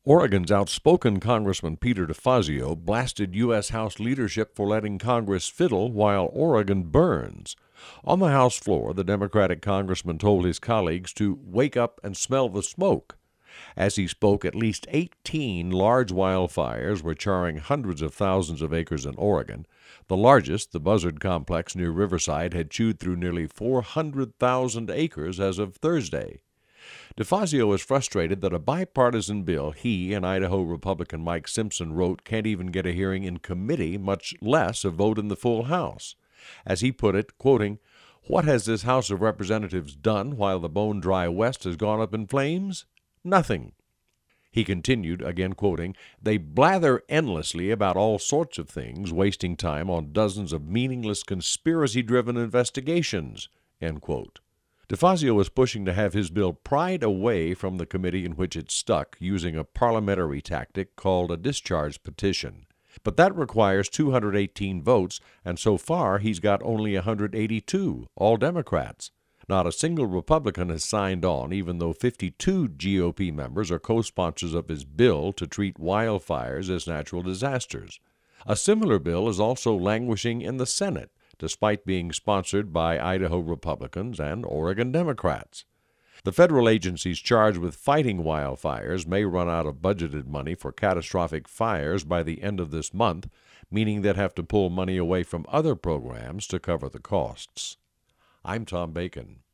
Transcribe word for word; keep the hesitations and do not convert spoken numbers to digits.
Oregon's outspoken Congressman Peter DeFazio blasted U S. House leadership for letting Congress fiddle while Oregon burns. On the House floor, the Democratic congressman told his colleagues to wake up and smell the smoke. As he spoke, at least eighteen large wildfires were charring hundreds of thousands of acres in Oregon. The largest, the Buzzard Complex near Riverside, had chewed through nearly four hundred thousand acres as of Thursday. DeFazio is frustrated that a bipartisan bill he and Idaho Republican Mike Simpson wrote can't even get a hearing in committee, much less a vote in the full House. As he put it, quoting, "What has this House of Representatives done while the bone-dry West has gone up in flames? Nothing." He continued, again quoting, "They blather endlessly about all sorts of things, wasting time on dozens of meaningless conspiracy-driven investigations," end quote. DeFazio was pushing to have his bill pried away from the committee in which it stuck using a parliamentary tactic called a discharge petition. But that requires two hundred eighteen votes, and so far he's got only one hundred eighty-two, all Democrats. Not a single Republican has signed on, even though fifty-two G O P members are co-sponsors of his bill to treat wildfires as natural disasters. A similar bill is also languishing in the Senate, despite being sponsored by Idaho Republicans and Oregon Democrats. The federal agencies charged with fighting wildfires may run out of budgeted money for catastrophic fires by the end of this month, meaning they'd have to pull money away from other programs to cover the costs. I'm Tom Bacon.